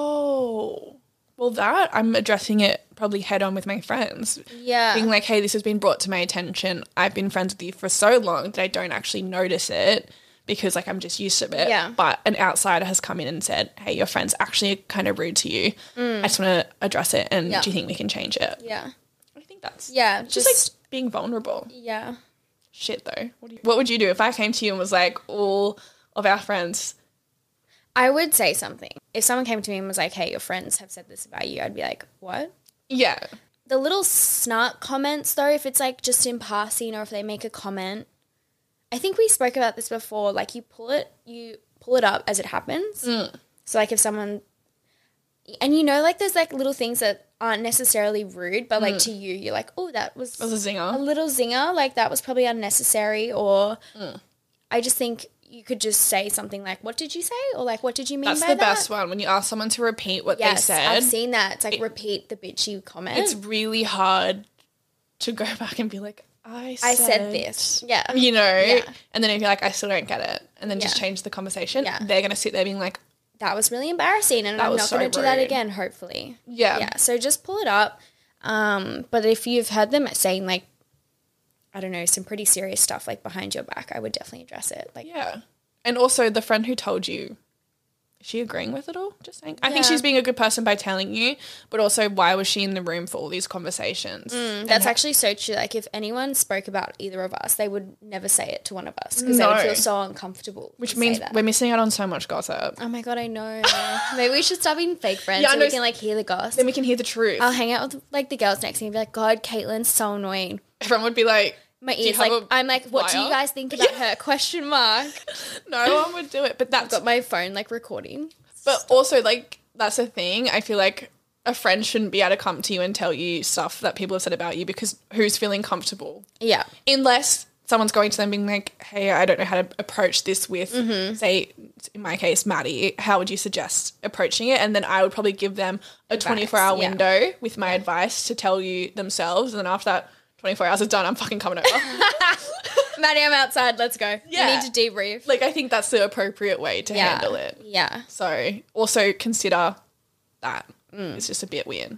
Oh, well, that I'm addressing it probably head on with my friends. Yeah. Being like, hey, this has been brought to my attention. I've been friends with you for so long that I don't actually notice it because like I'm just used to it. Yeah. But an outsider has come in and said, hey, your friend's actually kind of rude to you. I just want to address it, and Yeah. do you think we can change it? Yeah. I think that's Yeah. just, Just, like being vulnerable. yeah. Shit though. What, do you, what would you do if I came to you and was like, all of our friends? I would say something. If someone came to me and was like, hey, your friends have said this about you, I'd be like, what? Yeah. The little snark comments, though, if it's like just in passing or if they make a comment, I think we spoke about this before. Like you pull it, you pull it up as it happens. Mm. So like if someone, and you know, like there's like little things that aren't necessarily rude, but like to you, you're like, oh, that was, That was a zinger. a little zinger. Like that was probably unnecessary. Or Mm. I just think you could just say something like, what did you say? Or like, what did you mean That's by the that? best one, when you ask someone to repeat what Yes, they said. I've seen that. It's like repeat the bitchy comment. It's really hard to go back and be like, I said, I said this. Yeah. you know, Yeah. and then if you're like, I still don't get it, and then just Yeah. change the conversation, Yeah. they're going to sit there being like, That was really embarrassing and That I'm was not so going to do that rude. again, hopefully. yeah, Yeah, so just pull it up. Um, but if you've heard them saying like, I don't know, some pretty serious stuff like behind your back, I would definitely address it. Like, yeah. And also the friend who told you, is she agreeing with it all? Just saying. I think Yeah. she's being a good person by telling you, but also why was she in the room for all these conversations? Mm, that's actually so true. Like if anyone spoke about either of us, they would never say it to one of us because they would No. feel so uncomfortable. Which to means say that. we're missing out on so much gossip. Oh my God, I know. Maybe we should stop being fake friends Yeah, I so know. we can like hear the gossip. Then we can hear the truth. I'll hang out with like the girls next to me and be like, God, Caitlin's so annoying. Everyone would be like, My Do you ears have like a I'm like, what do you wire? guys think about her? Question mark. no one would do it. But that's Got my phone like recording. But also, like, that's a thing. I feel like a friend shouldn't be able to come to you and tell you stuff that people have said about you, because who's feeling comfortable? Yeah. Unless someone's going to them being like, hey, I don't know how to approach this with, Mm-hmm. say, in my case, Maddie. How would you suggest approaching it? And then I would probably give them a twenty-four hour yeah. window with my advice to tell you themselves. And then after that twenty-four hours is done, I'm fucking coming over. Maddie, I'm outside. Let's go. Yeah. We need to debrief. Like, I think that's the appropriate way to yeah. handle it. Yeah. So also consider that. It's just a bit weird.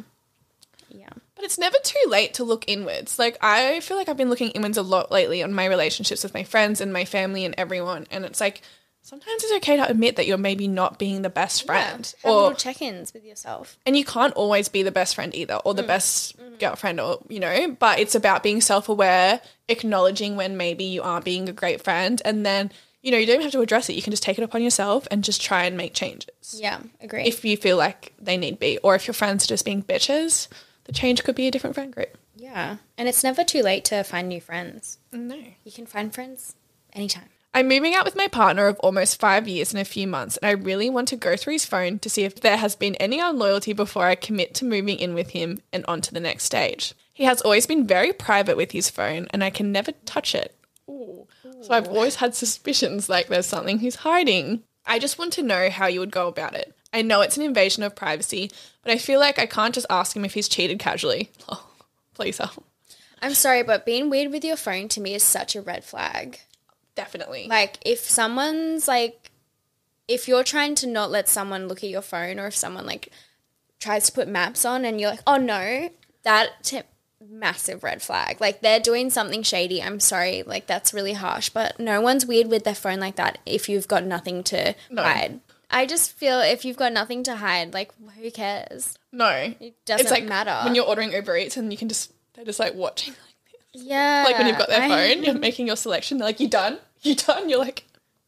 Yeah. But it's never too late to look inwards. Like, I feel like I've been looking inwards a lot lately on my relationships with my friends and my family and everyone. And it's like, sometimes it's okay to admit that you're maybe not being the best friend. Have or little check-ins with yourself. And you can't always be the best friend either, or the best girlfriend, or, you know, but it's about being self-aware, acknowledging when maybe you aren't being a great friend. And then, you know, you don't have to address it. You can just take it upon yourself and just try and make changes. Yeah. Agree. If you feel like they need be, or if your friends are just being bitches, the change could be a different friend group. yeah. And it's never too late to find new friends. No. You can find friends anytime. I'm moving out with my partner of almost five years in a few months, and I really want to go through his phone to see if there has been any unloyalty before I commit to moving in with him and on to the next stage. He has always been very private with his phone, and I can never touch it. Ooh. So I've always had suspicions like there's something he's hiding. I just want to know how you would go about it. I know it's an invasion of privacy, but I feel like I can't just ask him if he's cheated casually. Oh, please help. I'm sorry, but being weird with your phone to me is such a red flag. Definitely. Like, if someone's like, if you're trying to not let someone look at your phone, or if someone like tries to put maps on and you're like, oh no, that t- massive red flag. Like, they're doing something shady. I'm sorry. Like, that's really harsh. But no one's weird with their phone like that if you've got nothing to No. hide. I just feel if you've got nothing to hide, like, who cares? No. It doesn't it's like matter. when you're ordering Uber Eats and you can just, they're just like watching like this. Yeah. Like when you've got their I- phone, you're making your selection. They're like, you done? You done? You're like,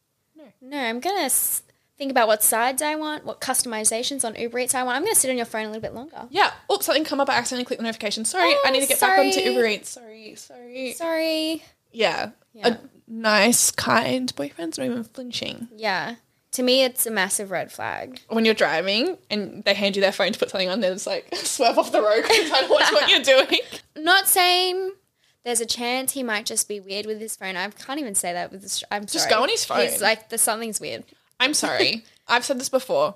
No, I'm going to s- think about what sides I want, what customizations on Uber Eats I want. I'm going to sit on your phone a little bit longer. yeah. Oh, something come up. I accidentally clicked the notification. Sorry, Oh, I need to get back onto sorry. Uber Eats. Sorry, sorry. Sorry. Yeah. Yeah. A nice, kind boyfriend's not even flinching. Yeah. To me, it's a massive red flag. When you're driving and they hand you their phone to put something on, they're just like, swerve off the road because I don't watch what you're doing. Not saying there's a chance he might just be weird with his phone. I can't even say that with this. I'm Just sorry. go on his phone. He's like, there's something's weird. I'm sorry. I've said this before.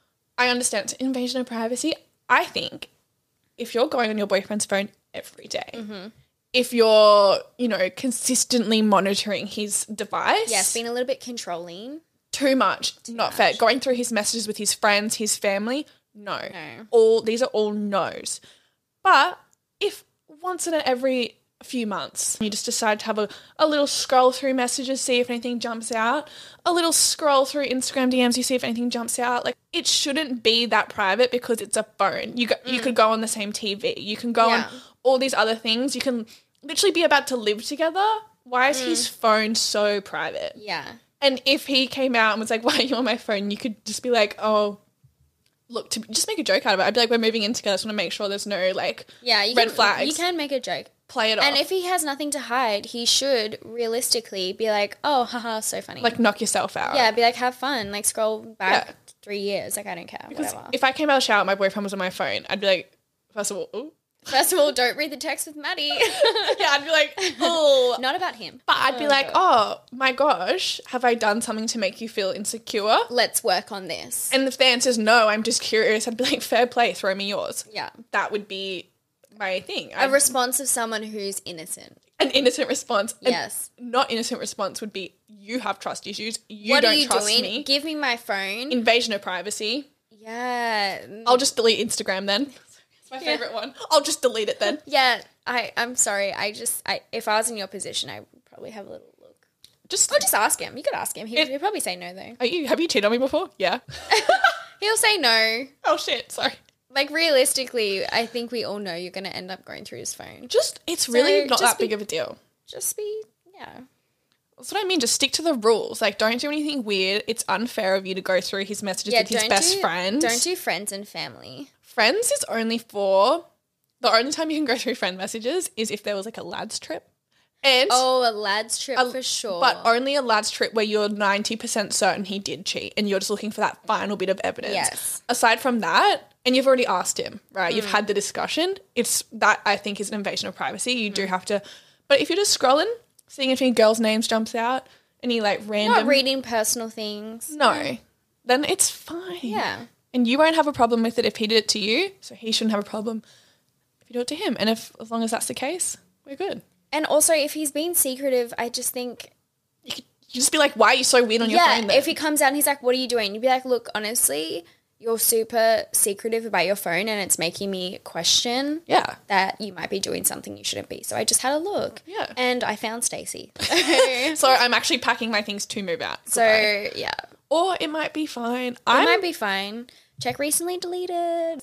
I understand it's an invasion of privacy. I think if you're going on your boyfriend's phone every day, Mm-hmm. if you're, you know, consistently monitoring his device, Yes, being a little bit controlling. too much, not fair. Going through his messages with his friends, his family, no. No. All these are all no's. But if once in every few months you just decide to have a, a little scroll through messages, see if anything jumps out, a little scroll through Instagram D Ms, you see if anything jumps out, like it shouldn't be that private because it's a phone. You go, you could go on the same T V. You can go Yeah. on all these other things. You can literally be about to live together. Why is his phone so private? Yeah. And if he came out and was like, why are you on my phone? You could just be like, oh, look, to just make a joke out of it. I'd be like, we're moving in together. I just want to make sure there's no, like, Yeah. You red can, flags. You can make a joke. Play it And off. if he has nothing to hide, he should realistically be like, oh, haha, so funny. Like, knock yourself out. yeah, be like, have fun. Like, scroll back Yeah. three years. Like, I don't care. Because Whatever. if I came out of the shower and my boyfriend was on my phone, I'd be like, first of all, ooh. First of all, don't read the text with Maddie. Yeah, I'd be like, oh. Not about him. But I'd be like, oh, my gosh, have I done something to make you feel insecure? Let's work on this. And if the answer is no, I'm just curious, I'd be like, fair play, throw me yours. Yeah. That would be my thing. A I'd- response of someone who's innocent. an innocent response. An Yes. not innocent response would be, you have trust issues. You What don't are you trust doing? me. Give me my phone. Invasion of privacy. yeah. I'll just delete Instagram then. It's my favorite one. I'll just delete it then. Yeah, I, I'm sorry. I just, I, if I was in your position, I would probably have a little look. Just, Or just ask him. You could ask him. He, It- he'll probably say no, though. are you, have you cheated on me before? Yeah. He'll say no. Oh shit, sorry. Like, realistically, I think we all know you're going to end up going through his phone. Just, it's really not just that big be- of a deal. Just be, yeah. That's what I mean. Just stick to the rules. Like, don't do anything weird. It's unfair of you to go through his messages Yeah, with his don't best do, friend. Don't do friends and family. Friends is only for, the only time you can go through friend messages is if there was like a lads trip. And Oh, a lad's trip A- for sure. But only a lads trip where you're ninety percent certain he did cheat and you're just looking for that final bit of evidence. Yes. Aside from that, and you've already asked him, right? Mm. You've had the discussion. It's that I think is an invasion of privacy. You Mm. do have to, but if you're just scrolling, seeing if any girls' names jumps out, any like random, Not reading personal things. no, then it's fine. Yeah. And you won't have a problem with it if he did it to you. So he shouldn't have a problem if you do it to him. And if, as long as that's the case, we're good. And also, if he's being secretive, I just think, You could you just be like, why are you so weird on your yeah, phone then? if he comes out and he's like, what are you doing? You'd be like, look, honestly, you're super secretive about your phone and it's making me question yeah. that you might be doing something you shouldn't be. So I just had a look. Yeah. And I found Stacey. So I'm actually packing my things to move out. so, Goodbye. yeah. Or it might be fine. It I'm, might be fine. Check recently deleted.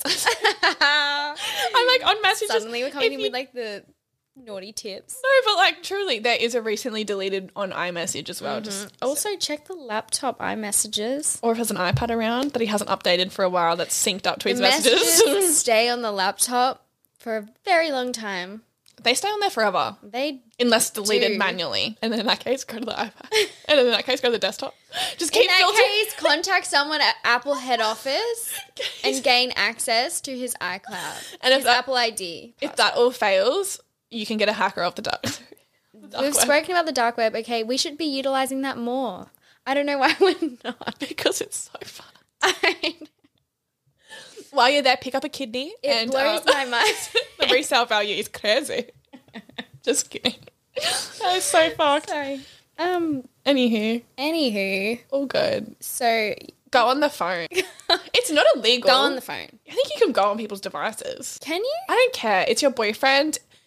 I'm like on messages. Suddenly we're coming if in you- with like the naughty tips. No, but like truly, there is a recently deleted on iMessage as well. Just Also, check the laptop iMessages. or if there's an iPad around that he hasn't updated for a while that's synced up to his The messages. messages stay on the laptop for a very long time. They stay on there forever They unless deleted do. manually. And then in that case, go to the iPad. And then in that case, go to the desktop. Just keep in that filtering. case, contact someone at Apple head office and gain access to his iCloud And if his that- Apple I D. If that all fails, you can get a hacker off the dark. the dark We've web. spoken about the dark web. Okay, we should be utilizing that more. I don't know why we're not. because it's so fun. I- While you're there, pick up a kidney. it and blows um, my mind. the resale value is crazy. Just kidding. That is so fucked. Sorry. Um. Anywho, Anywho, all good. so Go on the phone. It's not illegal. go on the phone. I think you can go on people's devices. Can you? I don't care. It's your boyfriend.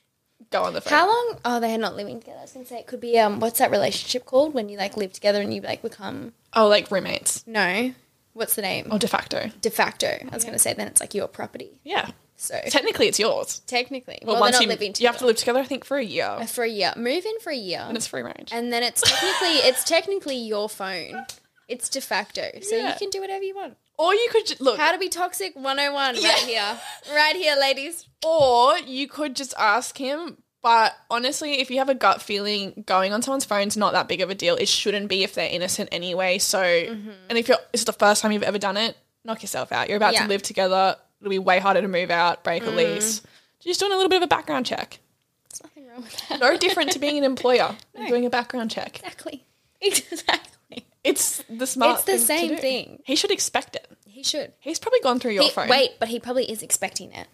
go on the phone. How long? Oh, they're not living together. I was gonna say it could be um. What's that relationship called when you like live together and you like become? Oh, like roommates. No, what's the name? Or de facto. De facto. I was gonna say then it's like your property. Yeah. So Technically, it's yours. technically, Well, well, once they're not you, living together. you have to live together, I think, for a year. for a year. Move in for a year, And it's free range. and then it's technically it's technically your phone. It's de facto, so Yeah. you can do whatever you want. Or you could, ju- look, How to be toxic one oh one Yeah. right here, right here, ladies. or you could just ask him. But honestly, if you have a gut feeling going on someone's phone's not that big of a deal, it shouldn't be if they're innocent anyway. So, Mm-hmm. and if you're, it's the first time you've ever done it, knock yourself out. You're about Yeah. to live together. It'll be way harder to move out, break a Mm. lease. Just doing a little bit of a background check. There's nothing wrong with that. No different to being an employer and doing a background check. Exactly, exactly. It's the smart It's the thing to same do. thing. He should expect it. He should. He's probably gone through your He- phone. wait, but he probably is expecting it.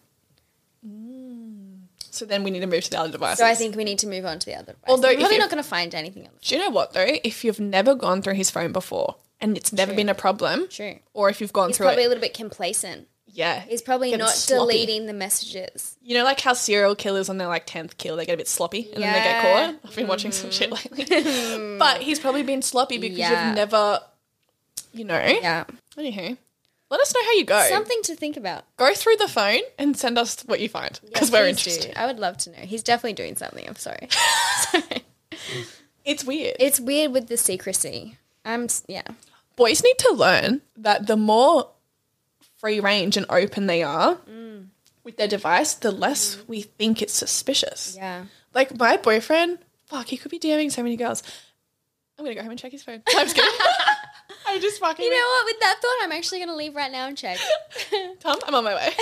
So then we need to move to the other devices. So I think we need to move on to the other. Device. Although We're if probably you- not going to find anything on the Do you know what though? If you've never gone through his phone before and it's never True. been a problem, True. or if you've gone He's through probably it, a little bit complacent. yeah, He's probably getting not sloppy. deleting the messages. You know, like how serial killers on their like tenth kill, they get a bit sloppy and then they get Yeah. caught. I've been watching some shit lately, but he's probably been sloppy because Yeah. you've never, you know. Yeah. Anywho, let us know how you go. Something to think about. Go through the phone and send us what you find because Yes, we're please do. interested. I would love to know. He's definitely doing something. I'm sorry. It's weird. It's weird with the secrecy. I'm s- yeah. Boys need to learn that the more free range and open they are Mm. with their device, the less we think it's suspicious. Yeah. Like my boyfriend, fuck, he could be DMing so many girls. I'm gonna go home and check his phone. I'm just kidding. I'm just fucking. You know what? With that thought, I'm actually going to leave right now and check. Tom, I'm on my way.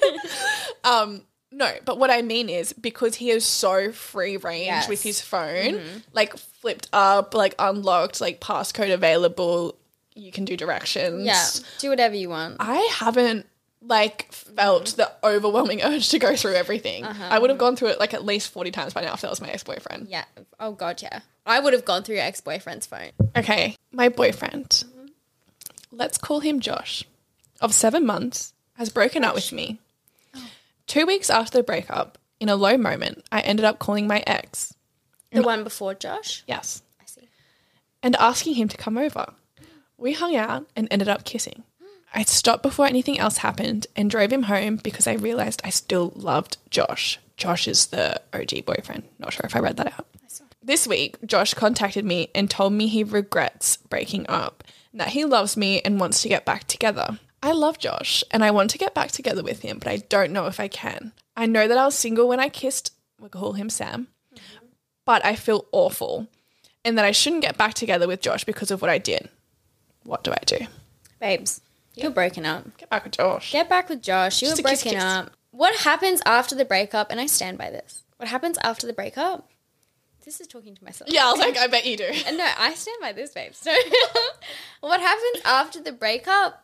um, no, but what I mean is because he is so free range Yes. with his phone, like flipped up, like unlocked, like passcode available, you can do directions. Yeah. Do whatever you want. I haven't like felt the overwhelming urge to go through everything. I would have gone through it like at least forty times by now if that was my ex-boyfriend. Yeah. Oh, God, yeah. I would have gone through your ex-boyfriend's phone. Okay, my boyfriend, let's call him Josh, of seven months, has broken up with me. Two weeks after the breakup, in a low moment, I ended up calling my ex. The one before Josh? Yes. I see. And asking him to come over. We hung out and ended up kissing. I stopped before anything else happened and drove him home because I realised I still loved Josh. Josh is the O G boyfriend. Not sure if I read that out. This week, Josh contacted me and told me he regrets breaking up, and that he loves me and wants to get back together. I love Josh and I want to get back together with him, but I don't know if I can. I know that I was single when I kissed, we'll call him Sam, but I feel awful and that I shouldn't get back together with Josh because of what I did. What do I do? Babes, you're broken up. Get back with Josh. Get back with Josh. You Just were a kiss, broken kiss. up. What happens after the breakup, and I stand by this, what happens after the breakup, this is talking to myself. Yeah, I was like, I bet you do. And no, I stand by this, babe. So what happens after the breakup,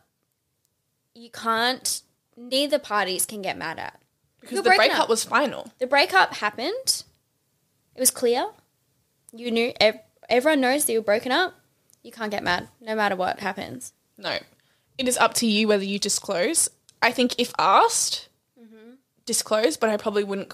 you can't, neither parties can get mad at. Because You're the breaking breakup up. was final. The breakup happened. It was clear. You knew, ev- everyone knows that you were broken up. You can't get mad, no matter what happens. No. It is up to you whether you disclose. I think if asked, disclose, but I probably wouldn't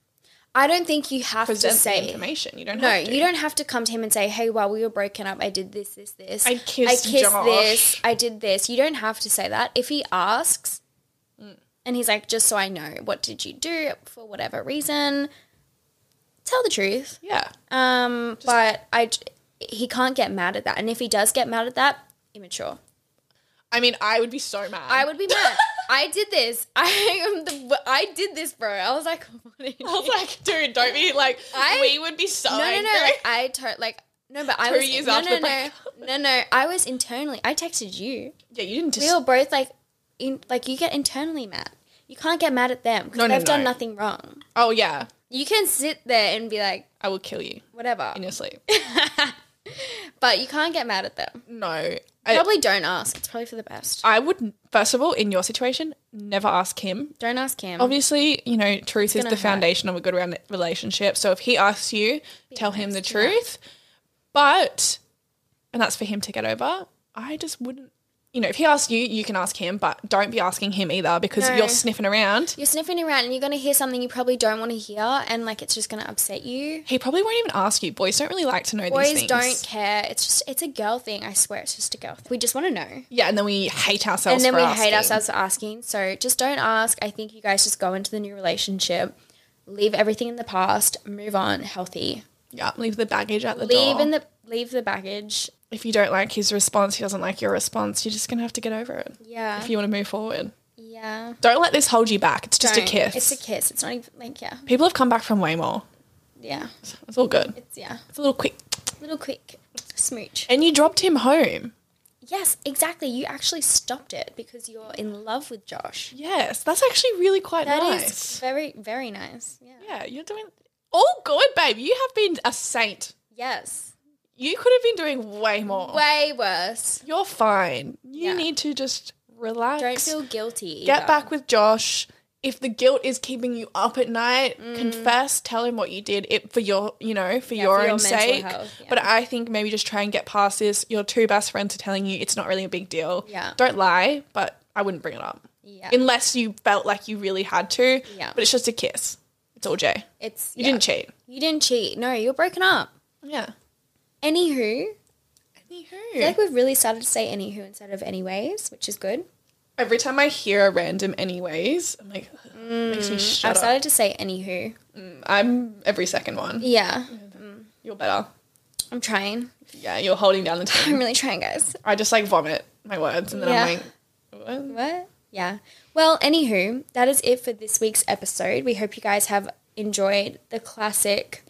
I don't think you have to present the say. information. You don't No, have to. you don't have to come to him and say, hey, while we were broken up, I did this, this, this. I kissed I kissed Josh. this. I did this. You don't have to say that. If he asks and he's like, just so I know, what did you do for whatever reason? Tell the truth. Yeah. Um, but I, he can't get mad at that. And if he does get mad at that, immature. I mean, I would be so mad. I would be mad. I did this. I am the. I did this, bro. I was like, what are you I was like, dude, don't be like, I- we would be so no, no, angry. no. Like I to- like no, but I Two was years no, after no, the no, breakup. no, no. I was internally. I texted you. Yeah, you didn't We just. were both like, in like you get internally mad. You can't get mad at them because No, no, they've done no. nothing wrong. Oh, yeah. You can sit there and be like, I will kill you whatever, in your sleep. but you can't get mad at them. No. I, Probably don't ask. It's probably for the best. I would, first of all, in your situation, never ask him. Don't ask him. Obviously, you know, truth is gonna the hurt. foundation of a good round relationship. So if he asks you, tell him the truth. But, and that's for him to get over, I just wouldn't you know, if he asks you, you can ask him, but don't be asking him either because No. you're sniffing around. You're sniffing around and you're going to hear something you probably don't want to hear, and like it's just going to upset you. He probably won't even ask you. Boys don't really like to know Boys these things. don't care. It's just, it's a girl thing. I swear it's just a girl thing. We just want to know. Yeah, and then we hate ourselves And then for we asking. hate ourselves for asking. So just don't ask. I think you guys just go into the new relationship, leave everything in the past, move on, healthy. Yeah, leave the baggage at the Leave door. in the leave the baggage. If you don't like his response, he doesn't like your response, you're just going to have to get over it. Yeah. If you want to move forward. Yeah. Don't let this hold you back. It's just Don't. a kiss. It's a kiss. It's not even like, yeah. People have come back from way more. Yeah. It's all good. It's, yeah. It's a little quick. Little quick smooch. And you dropped him home. Yes, exactly. You actually stopped it because you're in love with Josh. Yes, that's actually really quite That is nice. very, very nice. Yeah. Yeah, you're doing all good, babe. You have been a saint. Yes. You could have been doing way more. Way worse. You're fine. You Yeah. need to just relax. Don't feel guilty. Get either. back with Josh. If the guilt is keeping you up at night, Mm. confess, tell him what you did it for your, you know, for Yeah, your for own your mental sake. health, yeah. But I think maybe just try and get past this. Your two best friends are telling you it's not really a big deal. Yeah. Don't lie, but I wouldn't bring it up. Yeah. Unless you felt like you really had to. Yeah. But it's just a kiss. It's all Jay. It's You yeah. didn't cheat. You didn't cheat. No, you're broken up. Yeah. Anywho, I Anywho. feel like we've really started to say anywho instead of anyways, which is good. Every time I hear a random anyways, I'm like, ugh, it makes me shut I've up. started to say anywho. I'm every second one. Yeah. You're better. I'm trying. Yeah, you're holding down the team. I'm really trying, guys. I just like vomit my words and then Yeah. I'm like, what? What? Yeah. Well, anywho, that is it for this week's episode. We hope you guys have enjoyed the classic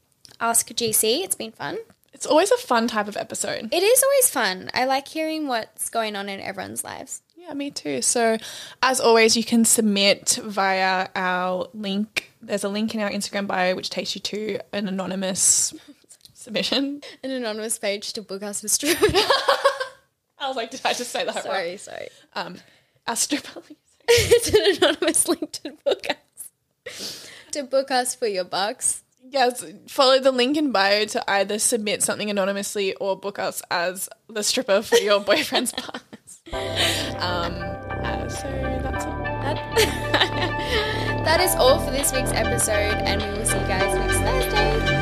Ask G C. It's been fun. It's always a fun type of episode. It is always fun. I like hearing what's going on in everyone's lives. Yeah, me too. So as always, you can submit via our link. There's a link in our Instagram bio which takes you to an anonymous submission. An anonymous page to book us for strip. I was like, did I just say that sorry, right? sorry. Um, our stripper. It's an anonymous link to book us. To book us for your bucks. Yes, follow the link in bio to either submit something anonymously or book us as the stripper for your boyfriend's partners. Um, uh, so that's all. That, that is all for this week's episode, and we will see you guys next Thursday.